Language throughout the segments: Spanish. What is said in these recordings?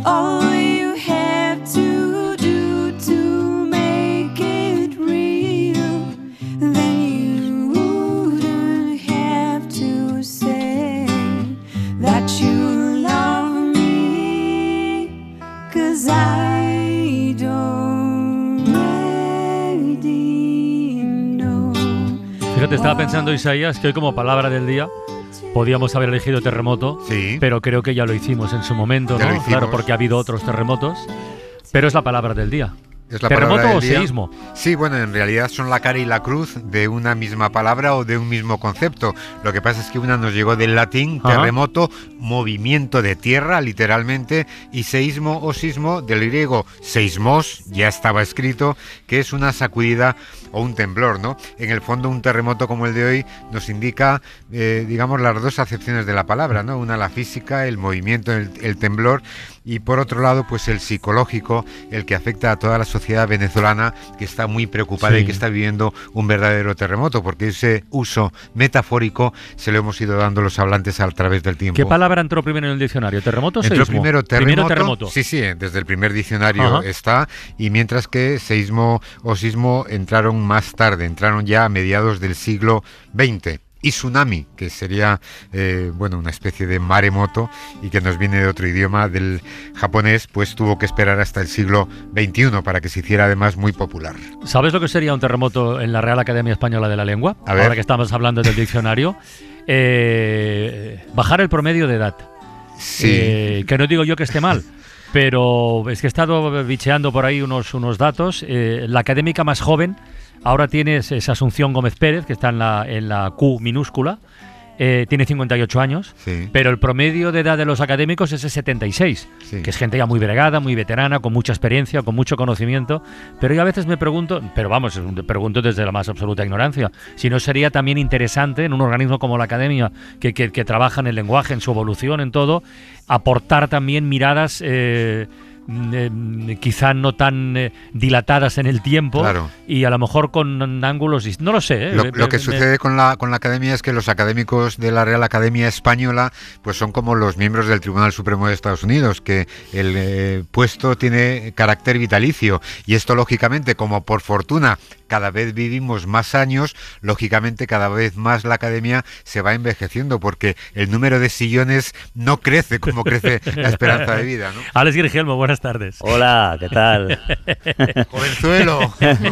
all you have to do to make it real, then you wouldn't have to say that you love me, 'cause I don't really know. Fíjate, estaba pensando, Isaías, que hoy como palabra del día podíamos haber elegido terremoto, Sí. pero creo que ya lo hicimos en su momento, Ya lo ¿no? hicimos. Claro, porque ha habido otros terremotos, pero es la palabra del día. Es la ¿Terremoto palabra o del día. seísmo? Sí, bueno, en realidad son la cara y la cruz de una misma palabra o de un mismo concepto. Lo que pasa es que una nos llegó del latín, Ajá. terremoto, movimiento de tierra, literalmente, y seísmo o sismo, del griego seismos, ya estaba escrito, que es una sacudida o un temblor, ¿no? En el fondo, un terremoto como el de hoy nos indica, digamos, las dos acepciones de la palabra, ¿no? Una, la física, el movimiento, el temblor, y por otro lado, pues el psicológico, el que afecta a toda la sociedad venezolana, que está muy preocupada Sí. y que está viviendo un verdadero terremoto, porque ese uso metafórico se lo hemos ido dando los hablantes a través del tiempo. ¿Qué palabra entró primero en el diccionario? ¿Terremoto o Entró seísmo? primero terremoto. Sí. Sí, desde el primer diccionario Ajá. está, y mientras que seísmo o sismo entraron más tarde, entraron ya a mediados del siglo XX. Y tsunami, que sería bueno, una especie de maremoto y que nos viene de otro idioma, del japonés, pues tuvo que esperar hasta el siglo XXI para que se hiciera además muy popular. ¿Sabes lo que sería un terremoto en la Real Academia Española de la Lengua? A ver. Ahora que estamos hablando del diccionario. Bajar el promedio de edad. Sí. Que no digo yo que esté mal, pero es que he estado bicheando por ahí unos datos. La académica más joven ahora es Asunción Gómez Pérez, que está en la Q minúscula. Tiene 58 años, Sí. pero el promedio de edad de los académicos es de 76, Sí. que es gente ya muy bregada, muy veterana, con mucha experiencia, con mucho conocimiento. Pero yo a veces me pregunto, pero vamos, pregunto desde la más absoluta ignorancia, si no sería también interesante en un organismo como la academia, que trabaja en el lenguaje, en su evolución, en todo, aportar también miradas quizá no tan dilatadas en el tiempo, Claro. y a lo mejor con ángulos, no lo sé. Lo que sucede con la academia es que los académicos de la Real Academia Española pues son como los miembros del Tribunal Supremo de Estados Unidos, que el puesto tiene carácter vitalicio, y esto lógicamente, como por fortuna cada vez vivimos más años, lógicamente cada vez más la academia se va envejeciendo, porque el número de sillones no crece como crece la esperanza de vida, ¿no? Alex Grigelmo, buenas tardes. Hola, ¿qué tal? Jovenzuelo.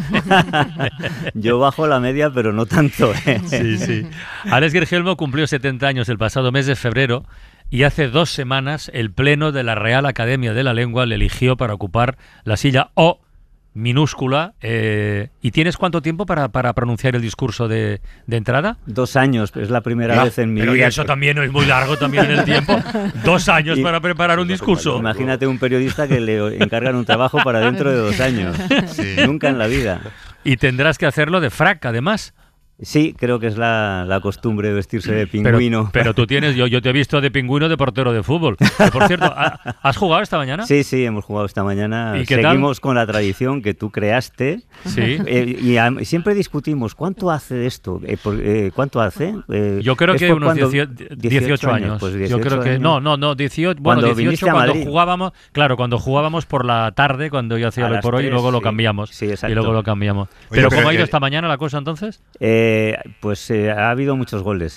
Yo bajo la media, pero no tanto, ¿eh? Sí, sí. Alex Grigelmo cumplió 70 años el pasado mes de febrero, y hace 2 semanas el Pleno de la Real Academia de la Lengua le eligió para ocupar la silla O minúscula. ¿Y tienes cuánto tiempo para pronunciar el discurso de entrada? 2 años, es la primera vez en mi Pero vida. y eso también es muy largo también en el tiempo. 2 años Y- para preparar un discurso. Imagínate un periodista que le encargan un trabajo para dentro de 2 años. Sí. Nunca en la vida. Y tendrás que hacerlo de frac, además. Sí, creo que es la costumbre de vestirse de pingüino. Pero tú tienes, yo te he visto de pingüino de portero de fútbol. Que, por cierto, ¿has jugado esta mañana? Sí, hemos jugado esta mañana. ¿Y qué tal? Seguimos con la tradición que tú creaste. Sí. Siempre discutimos, ¿cuánto hace de esto? ¿Cuánto hace? Yo creo ¿es que por unos cuando- 18 años. Pues Yo 18 creo que años. no, 18, Cuando 18 viniste a cuando Madrid. jugábamos, claro, cuando jugábamos por la tarde, cuando yo hacía A lo las por hoy, y 3, luego lo sí. cambiamos. Sí, exacto. Y luego lo cambiamos. Oye, Pero pero ¿cómo ha ido el- esta mañana la cosa entonces? Pues ha habido muchos goles.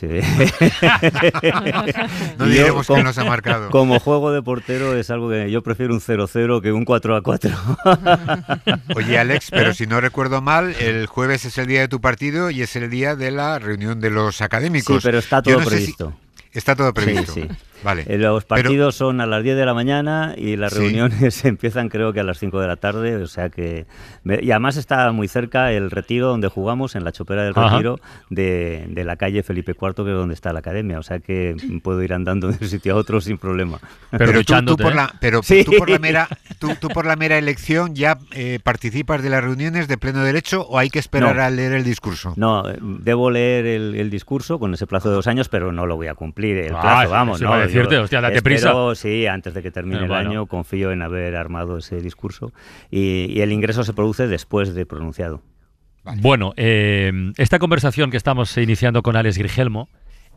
No Yo, diremos que nos ha marcado. Como juego de portero es algo que yo prefiero un 0-0 que un 4-4. Oye, Alex, pero si no recuerdo mal, el jueves es el día de tu partido y es el día de la reunión de los académicos. Sí, pero está Yo todo no sé previsto. Está todo previsto. Sí. Vale. Los Pero- partidos son a las 10 de la mañana y las Sí. reuniones empiezan creo que a las 5 de la tarde, o sea que... Y además está muy cerca el retiro donde jugamos, en la Chopera del Ajá. Retiro, de la calle Felipe IV, que es donde está la academia, o sea que puedo ir andando de un sitio a otro sin problema. Pero tú duchándote, por ¿eh? la, pero Sí. tú por la mera elección ya participas de las reuniones de pleno derecho, o hay que esperar No. a leer el discurso. No, debo leer el discurso con ese plazo de 2 años, pero no lo voy a cumplir el Ah, plazo, vamos. eso iba a ¿no? decirte, hostia, date prisa. Sí, antes de que termine Bueno. el año, confío en haber armado ese discurso y el ingreso se produce después de pronunciado. Bueno, esta conversación que estamos iniciando con Alex Grigelmo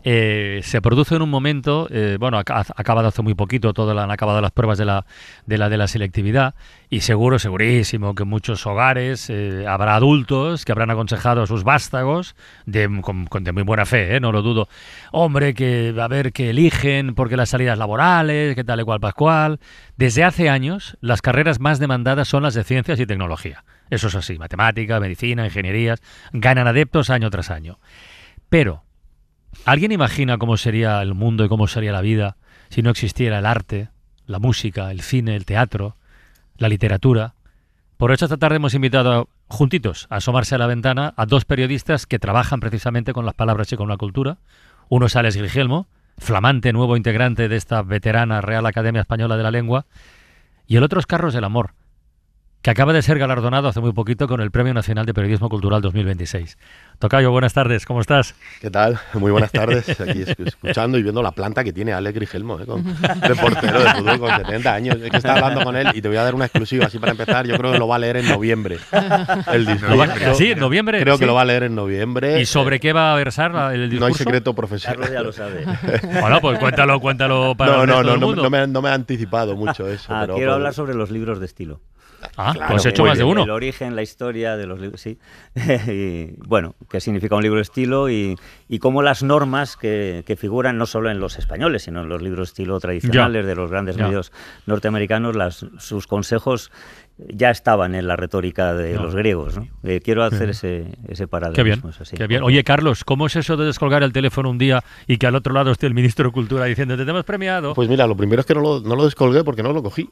se produce en un momento, bueno, ha acabado hace muy poquito, han acabado las pruebas de la selectividad, y segurísimo que en muchos hogares habrá adultos que habrán aconsejado a sus vástagos de muy buena fe, no lo dudo, hombre, que a ver qué eligen, porque las salidas laborales, qué tal y cual pascual. Desde hace años, las carreras más demandadas son las de ciencias y tecnología. Eso es así, matemática, medicina, ingenierías, ganan adeptos año tras año. Pero ¿alguien imagina cómo sería el mundo y cómo sería la vida si no existiera el arte, la música, el cine, el teatro, la literatura? Por eso esta tarde hemos invitado juntitos a asomarse a la ventana a dos periodistas que trabajan precisamente con las palabras y con la cultura. Uno es Alex Grigelmo, flamante nuevo integrante de esta veterana Real Academia Española de la Lengua, y el otro es Carlos del Amor, que acaba de ser galardonado hace muy poquito con el Premio Nacional de Periodismo Cultural 2026. Tocayo, buenas tardes, ¿cómo estás? ¿Qué tal? Muy buenas tardes. Aquí escuchando y viendo la planta que tiene Alex Grigelmo, de portero de fútbol con 70 años. Es que estaba hablando con él y te voy a dar una exclusiva así para empezar. Yo creo que lo va a leer en noviembre. El discurso. ¿Sí, en noviembre? Creo sí. que lo va a leer en noviembre. ¿Y sobre qué va a versar el discurso? No hay secreto profesional. Carlos ya lo sabe. Bueno, pues cuéntalo para el resto del mundo. No me ha anticipado mucho eso. Pero quiero hablar sobre los libros de estilo. Claro, pues he hecho más de uno. El origen, la historia de los libros, sí. Y, bueno, qué significa un libro de estilo y cómo las normas que figuran no solo en los españoles, sino en los libros de estilo tradicionales de los grandes medios norteamericanos, sus consejos ya estaban en la retórica de los griegos, ¿no? Quiero hacer ese paralelismo. Qué bien. Oye, Carlos, ¿cómo es eso de descolgar el teléfono un día y que al otro lado esté el ministro de Cultura diciendo te hemos premiado? Pues mira, lo primero es que no lo descolgué porque no lo cogí.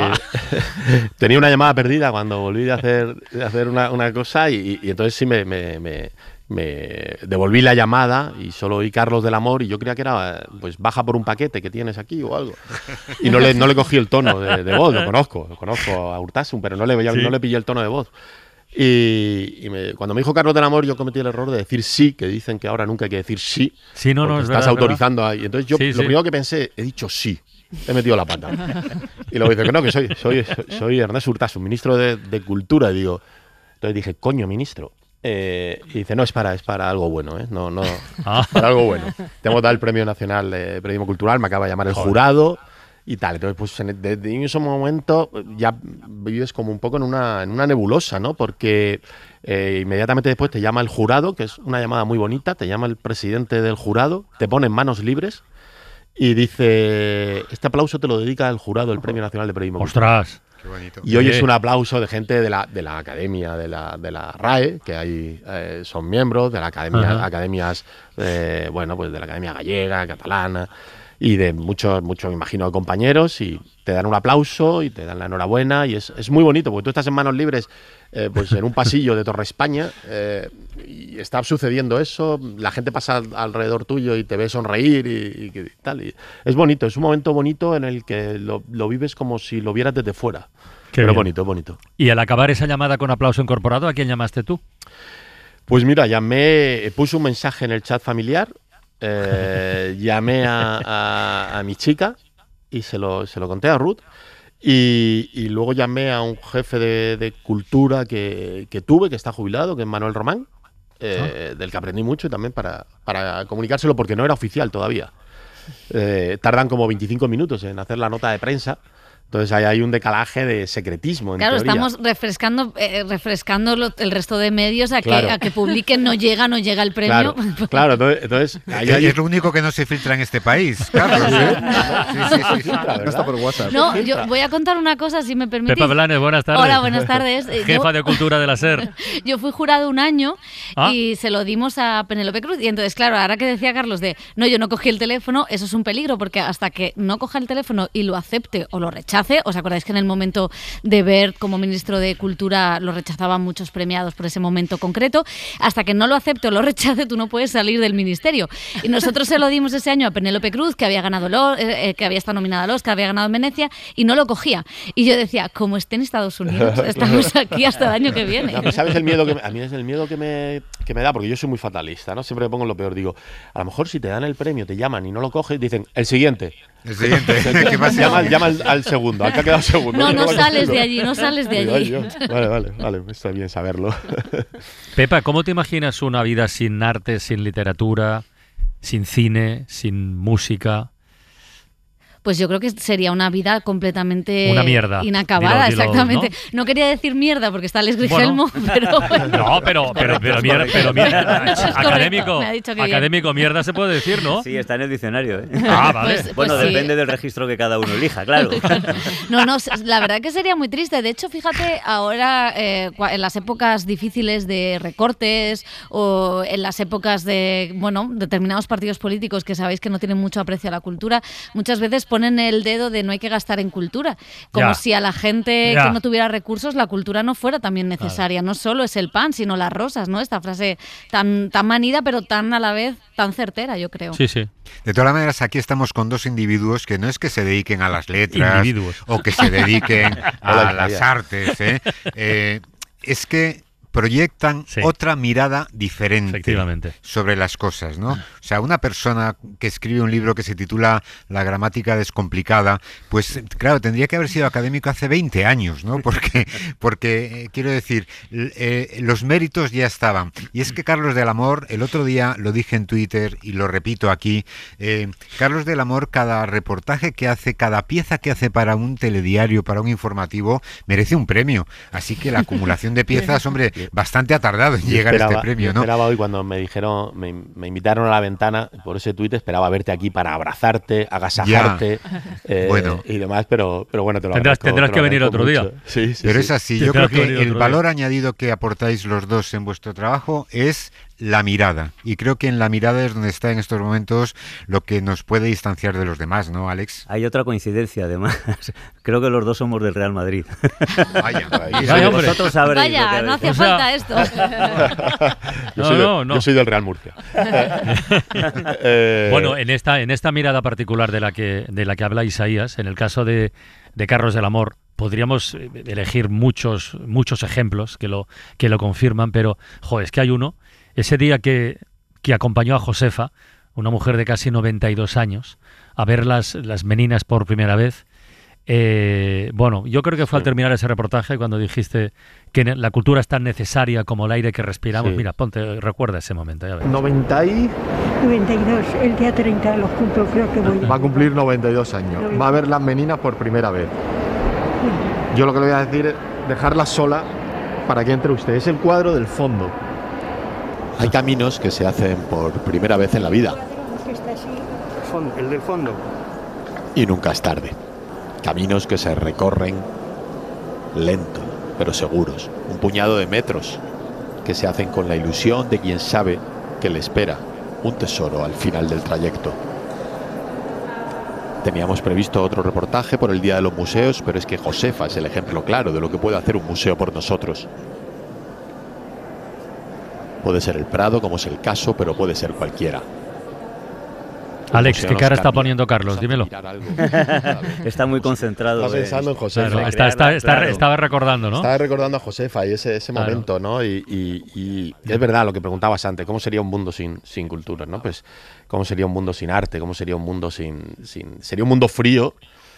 Tenía una llamada perdida cuando volví de hacer una cosa y entonces sí me devolví la llamada y solo oí Carlos del Amor y yo creía que era, pues baja por un paquete que tienes aquí o algo. Y no le cogí el tono de voz, lo conozco a Urtasun, pero no le pillé el tono de voz. Y cuando me dijo Carlos del Amor, yo cometí el error de decir sí, que dicen que ahora nunca hay que decir sí. Sí, no, estás verdad, autorizando ahí. Entonces yo lo primero que pensé, he dicho sí. He metido la pata. Y luego dice que no, que soy Ernesto Urtasun, ministro de Cultura. Y digo, entonces dije, coño, ministro. Y dice, no, es para algo bueno, ¿eh? No, es para algo bueno. Te hemos dado el Premio Nacional de Periodismo Cultural, me acaba de llamar el jurado y tal. Entonces, pues desde ese momento ya vives como un poco en una nebulosa, ¿no? Porque inmediatamente después te llama el jurado, que es una llamada muy bonita, te llama el presidente del jurado, te pone en manos libres y dice, este aplauso te lo dedica el jurado del Premio Nacional de Periodismo Cultural. ¡Ostras! Qué bonito. Y hoy es un aplauso de gente de la academia, de la RAE, que ahí son miembros, de la academia, academias, bueno, pues de la Academia Gallega, Catalana, y de muchos, me imagino, compañeros, y te dan un aplauso y te dan la enhorabuena, y es muy bonito, porque tú estás en manos libres, pues en un pasillo de Torre España, y está sucediendo eso, la gente pasa alrededor tuyo y te ve sonreír y tal, y es bonito, es un momento bonito en el que lo vives como si lo vieras desde fuera. Pero bonito, bonito. Y al acabar esa llamada con aplauso incorporado, ¿a quién llamaste tú? Pues mira, puse un mensaje en el chat familiar, llamé a mi chica y se lo conté a Ruth y luego llamé a un jefe de cultura que tuve, que está jubilado, que es Manuel Román, del que aprendí mucho y también para comunicárselo porque no era oficial todavía. Tardan como 25 minutos en hacer la nota de prensa. Entonces ahí hay un decalaje de secretismo. Claro, teoría. estamos refrescando el resto de medios a que publiquen, no llega el premio. Claro, entonces es lo único que no se filtra en este país, Carlos. Sí. No está por WhatsApp. No, yo voy a contar una cosa, si me permitís. Pepa Blanes, buenas tardes. Hola, buenas tardes. Jefa de Cultura de la SER. Yo fui jurado un año y se lo dimos a Penélope Cruz. Y entonces, claro, ahora que decía Carlos yo no cogí el teléfono, eso es un peligro, porque hasta que no coja el teléfono y lo acepte o lo rechace, ¿os acordáis que en el momento de Wert como ministro de Cultura lo rechazaban muchos premiados por ese momento concreto? Hasta que no lo acepte o lo rechace, tú no puedes salir del ministerio. Y nosotros se lo dimos ese año a Penélope Cruz, que había ganado que había estado nominada al Oscar, había ganado en Venecia, y no lo cogía. Y yo decía, como esté en Estados Unidos, estamos aquí hasta el año que viene. No, ¿sabes el miedo a mí es el miedo que me da? Porque yo soy muy fatalista, ¿no? Siempre me pongo lo peor. Digo, a lo mejor si te dan el premio, te llaman y no lo coges, dicen, el siguiente. ¿Qué pasa? Llama al segundo, al que ha quedado segundo. No sales de allí, no sales de allí. Vale, está bien saberlo. Pepa, ¿cómo te imaginas una vida sin arte, sin literatura, sin cine, sin música. Pues yo creo que sería una vida completamente una mierda. Inacabada, dilo, exactamente. ¿no? quería decir mierda porque está Alex Grigelmo, pero bueno. No, pero mierda, académico mierda se puede decir, ¿no? Sí, está en el diccionario, ¿eh? Ah, vale. Bueno, depende del registro que cada uno elija, claro. No, la verdad que sería muy triste. De hecho, fíjate, ahora en las épocas difíciles de recortes o en las épocas de, determinados partidos políticos que sabéis que no tienen mucho aprecio a la cultura, muchas veces ponen el dedo de no hay que gastar en cultura, como si a la gente que no tuviera recursos la cultura no fuera también necesaria. No solo es el pan, sino las rosas, ¿no? Esta frase tan manida, pero tan a la vez tan certera, yo creo. Sí, sí. De todas maneras, aquí estamos con dos individuos que no es que se dediquen a las letras o que se dediquen a las artes, es que proyectan otra mirada diferente sobre las cosas, ¿no? O sea, una persona que escribe un libro que se titula La gramática descomplicada, pues claro, tendría que haber sido académico hace 20 años, ¿no? Porque quiero decir, los méritos ya estaban. Y es que Carlos del Amor, el otro día lo dije en Twitter y lo repito aquí, Carlos del Amor, cada reportaje que hace, cada pieza que hace para un telediario, para un informativo, merece un premio. Así que la acumulación de piezas, hombre, bastante ha tardado en llegar a este premio, ¿no? Esperaba hoy cuando me dijeron, me invitaron a la ventana por ese tuit, esperaba verte aquí para abrazarte, agasajarte y demás, pero bueno, te lo tendrás que venir otro día. Sí, pero es así, yo creo que el valor añadido que aportáis los dos en vuestro trabajo es la mirada, y creo que en la mirada es donde está en estos momentos lo que nos puede distanciar de los demás, ¿no, Alex? Hay otra coincidencia, además. Creo que los dos somos del Real Madrid. Vaya, hombre. Vosotros sabréis. Vaya, no hace falta esto. Yo soy del Real Murcia. Bueno, en esta mirada particular de la que habla Isaías, en el caso de Carlos del Amor, podríamos elegir muchos ejemplos que lo confirman, pero es que hay uno. Ese día que acompañó a Josefa, una mujer de casi 92 años, a ver las meninas por primera vez. Yo creo que fue al terminar ese reportaje cuando dijiste que la cultura es tan necesaria como el aire que respiramos. Mira, recuerda ese momento. Ya ves. 92, el día 30 los cumplo, creo que voy. Va a cumplir 92 años. Va a ver las meninas por primera vez. Yo lo que le voy a decir es dejarla sola para que entre usted. Es el cuadro del fondo. Hay caminos que se hacen por primera vez en la vida. El del fondo. Y nunca es tarde. Caminos que se recorren lento, pero seguros. Un puñado de metros que se hacen con la ilusión de quien sabe que le espera un tesoro al final del trayecto. Teníamos previsto otro reportaje por el Día de los Museos, pero es que Josefa es el ejemplo claro de lo que puede hacer un museo por nosotros. Puede ser el Prado, como es el caso, pero puede ser cualquiera. Alex, ¿qué cara está poniendo Carlos? Dímelo. Está muy concentrado. Está pensando en Josefa. Claro, estaba recordando, ¿no? Estaba recordando a Josefa y ese momento, ¿no? Y es verdad lo que preguntabas antes, ¿cómo sería un mundo sin cultura, ¿no? Pues, ¿cómo sería un mundo sin arte? ¿Cómo sería un mundo sería un mundo frío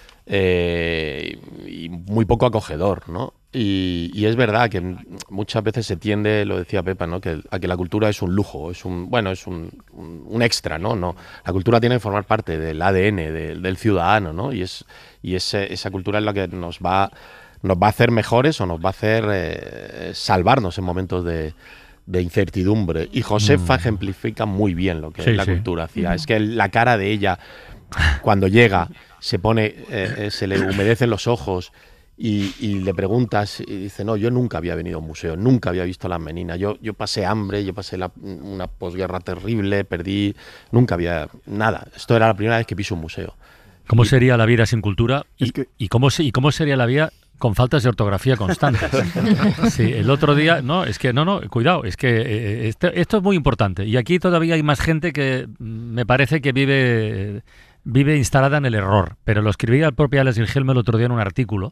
y muy poco acogedor, ¿no? Y es verdad que muchas veces se tiende, lo decía Pepa, ¿no? a que la cultura es un lujo, es un extra, ¿no? La cultura tiene que formar parte del ADN del ciudadano, ¿no? Y esa cultura es la que nos va a hacer mejores o nos va a hacer salvarnos en momentos de incertidumbre. Y Josefa ejemplifica muy bien lo que es la cultura. Es que la cara de ella, cuando llega, se le humedecen los ojos. Y le preguntas y dice, no, yo nunca había venido a un museo, nunca había visto las meninas, yo pasé hambre, yo pasé una posguerra terrible, perdí, nunca había nada. Esto era la primera vez que piso un museo. ¿Cómo sería la vida sin cultura? ¿Y cómo sería la vida con faltas de ortografía constantes? Sí, el otro día, cuidado, es que esto es muy importante. Y aquí todavía hay más gente que me parece que vive instalada en el error, pero lo escribía el propio Alex Grigelmo el otro día en un artículo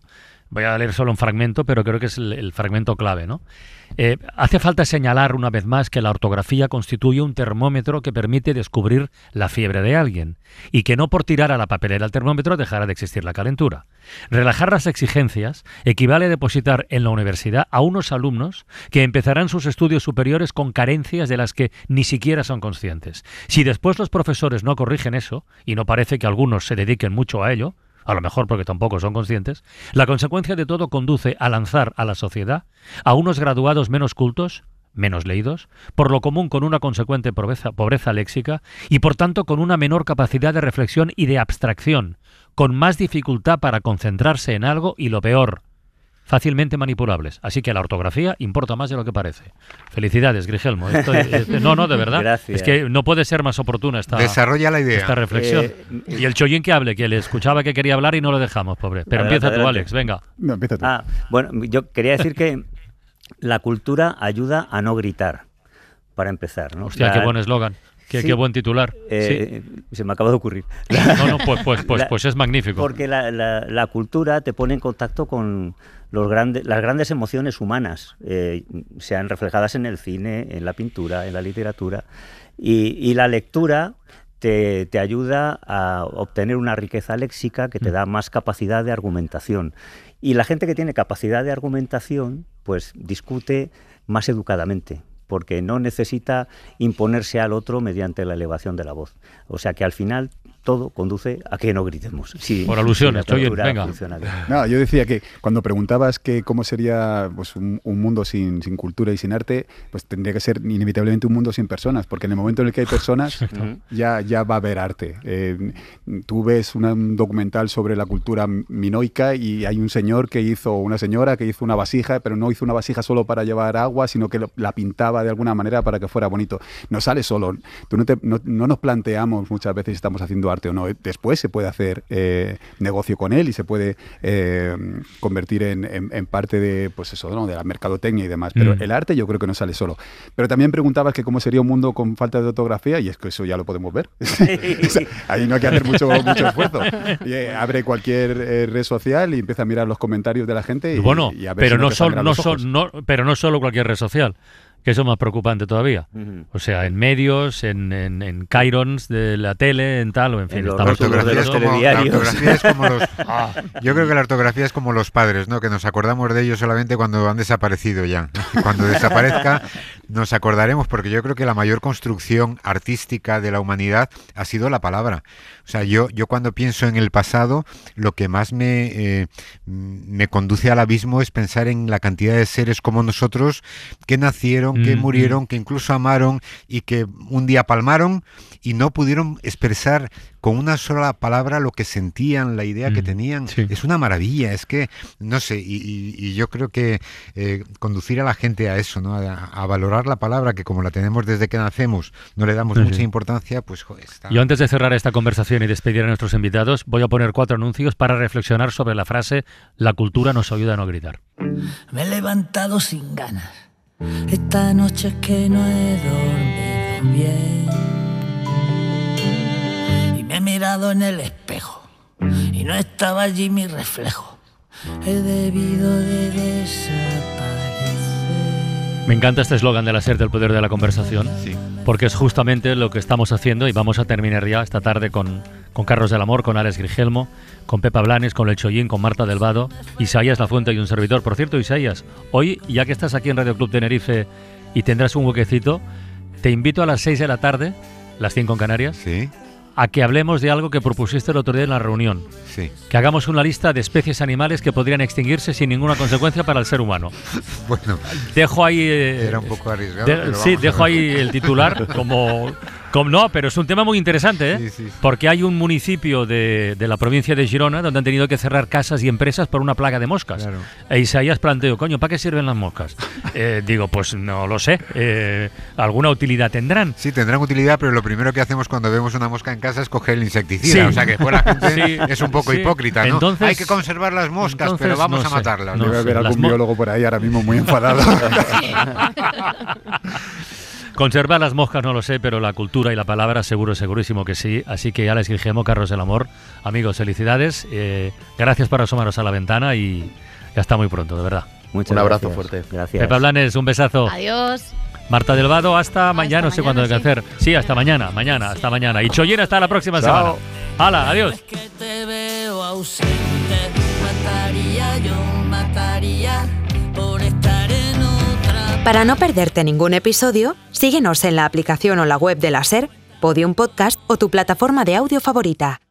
Voy a leer solo un fragmento, pero creo que es el fragmento clave, ¿no? Hace falta señalar una vez más que la ortografía constituye un termómetro que permite descubrir la fiebre de alguien y que no por tirar a la papelera el termómetro dejará de existir la calentura. Relajar las exigencias equivale a depositar en la universidad a unos alumnos que empezarán sus estudios superiores con carencias de las que ni siquiera son conscientes. Si después los profesores no corrigen eso, y no parece que algunos se dediquen mucho a ello, a lo mejor porque tampoco son conscientes, la consecuencia de todo conduce a lanzar a la sociedad a unos graduados menos cultos, menos leídos, por lo común con una consecuente pobreza léxica y por tanto con una menor capacidad de reflexión y de abstracción, con más dificultad para concentrarse en algo y lo peor, fácilmente manipulables. Así que la ortografía importa más de lo que parece. Felicidades, Grigelmo. No, de verdad. Gracias. Es que no puede ser más oportuna Desarrolla la idea. esta reflexión. Y el Chollín que hable, que le escuchaba que quería hablar y no lo dejamos, pobre. Pero empieza tú, Alex, venga. No, empieza tú. Bueno, yo quería decir que la cultura ayuda a no gritar, para empezar, ¿no? Hostia, qué buen eslogan. Qué buen titular. Sí. Se me acaba de ocurrir. No, pues es magnífico. Porque la cultura te pone en contacto con las grandes emociones humanas, sean reflejadas en el cine, en la pintura, en la literatura. Y la lectura te ayuda a obtener una riqueza léxica que te da más capacidad de argumentación. Y la gente que tiene capacidad de argumentación, pues discute más educadamente, porque no necesita imponerse al otro mediante la elevación de la voz. O sea que al final todo conduce a que no gritemos. Por alusiones, venga. No, yo decía que cuando preguntabas que cómo sería pues, un mundo sin cultura y sin arte, pues tendría que ser inevitablemente un mundo sin personas, porque en el momento en el que hay personas ya va a haber arte. Tú ves un documental sobre la cultura minoica y hay un señor una señora que hizo una vasija, pero no hizo una vasija solo para llevar agua, sino que la pintaba de alguna manera para que fuera bonito. No sale solo. No nos planteamos muchas veces si estamos haciendo arte o no. Después se puede hacer negocio con él y se puede convertir en parte de, pues eso, ¿no? De la mercadotecnia y demás. Pero el arte yo creo que no sale solo. Pero también preguntabas que cómo sería un mundo con falta de ortografía, y es que eso ya lo podemos ver. Ahí no hay que hacer mucho esfuerzo. Abre cualquier red social y empieza a mirar los comentarios de la gente y a ver pero si pero no solo cualquier red social, que eso es más preocupante todavía. O sea, en medios, en Cairons de la tele, en tal, o en fin. La ortografía es como los... Yo creo que la ortografía es como los padres, ¿no? Que nos acordamos de ellos solamente cuando han desaparecido ya. Cuando desaparezca nos acordaremos, porque yo creo que la mayor construcción artística de la humanidad ha sido la palabra. O sea, yo cuando pienso en el pasado, lo que más me conduce al abismo es pensar en la cantidad de seres como nosotros que nacieron, que murieron, que incluso amaron y que un día palmaron y no pudieron expresar con una sola palabra lo que sentían, la idea que tenían. Sí. Es una maravilla, es que, no sé, y yo creo que conducir a la gente a eso, ¿no? A valorar la palabra, que como la tenemos desde que nacemos, no le damos mucha importancia, pues joder. Yo antes de cerrar esta conversación y despedir a nuestros invitados, voy a poner 4 anuncios para reflexionar sobre la frase «La cultura nos ayuda a no gritar». Me he levantado sin ganas. Esta noche es que no he dormido bien. Y me he mirado en el espejo y no estaba allí mi reflejo. He debido de desaparecer. Me encanta este eslogan de la SER del poder de la conversación, porque es justamente lo que estamos haciendo, y vamos a terminar ya esta tarde con Carlos del Amor, con Alex Grigelmo, con Pepa Blanes, con El Chollín, con Marta del Vado, Isaías Lafuente y un servidor. Por cierto, Isaías, hoy, ya que estás aquí en Radio Club Tenerife y tendrás un huequecito, te invito a las 6 de la tarde, las 5 en Canarias, a que hablemos de algo que propusiste el otro día en la reunión. Que hagamos una lista de especies animales que podrían extinguirse sin ninguna consecuencia para el ser humano. Bueno, dejo ahí... era un poco arriesgado. Dejo ahí el titular como no, pero es un tema muy interesante, porque hay un municipio de la provincia de Girona donde han tenido que cerrar casas y empresas por una plaga de moscas. Claro. E Isaías planteó, coño, ¿para qué sirven las moscas? Digo, pues no lo sé, alguna utilidad tendrán. Sí, tendrán utilidad, pero lo primero que hacemos cuando vemos una mosca en casa es coger el insecticida. O sea que la gente es un poco hipócrita, ¿no? Entonces, hay que conservar las moscas, pero vamos a matarlas. Debe haber algún biólogo por ahí ahora mismo muy enfadado. Conservar las moscas no lo sé, pero la cultura y la palabra segurísimo que sí. Así que Alex Grigelmo, Carlos del Amor, amigos, felicidades. Gracias por asomaros a la ventana y Y hasta muy pronto, de verdad. Un abrazo fuerte. Gracias. Pepa Blanes, un besazo. Adiós. Marta del Vado, hasta mañana, no sé cuándo hay que hacer. Sí, hasta mañana, hasta mañana. Y Chollera hasta la próxima semana. ¡Hala, adiós! Es que te veo ausente, mataría por estar en otra. Para no perderte ningún episodio, síguenos en la aplicación o la web de la SER, Podium Podcast o tu plataforma de audio favorita.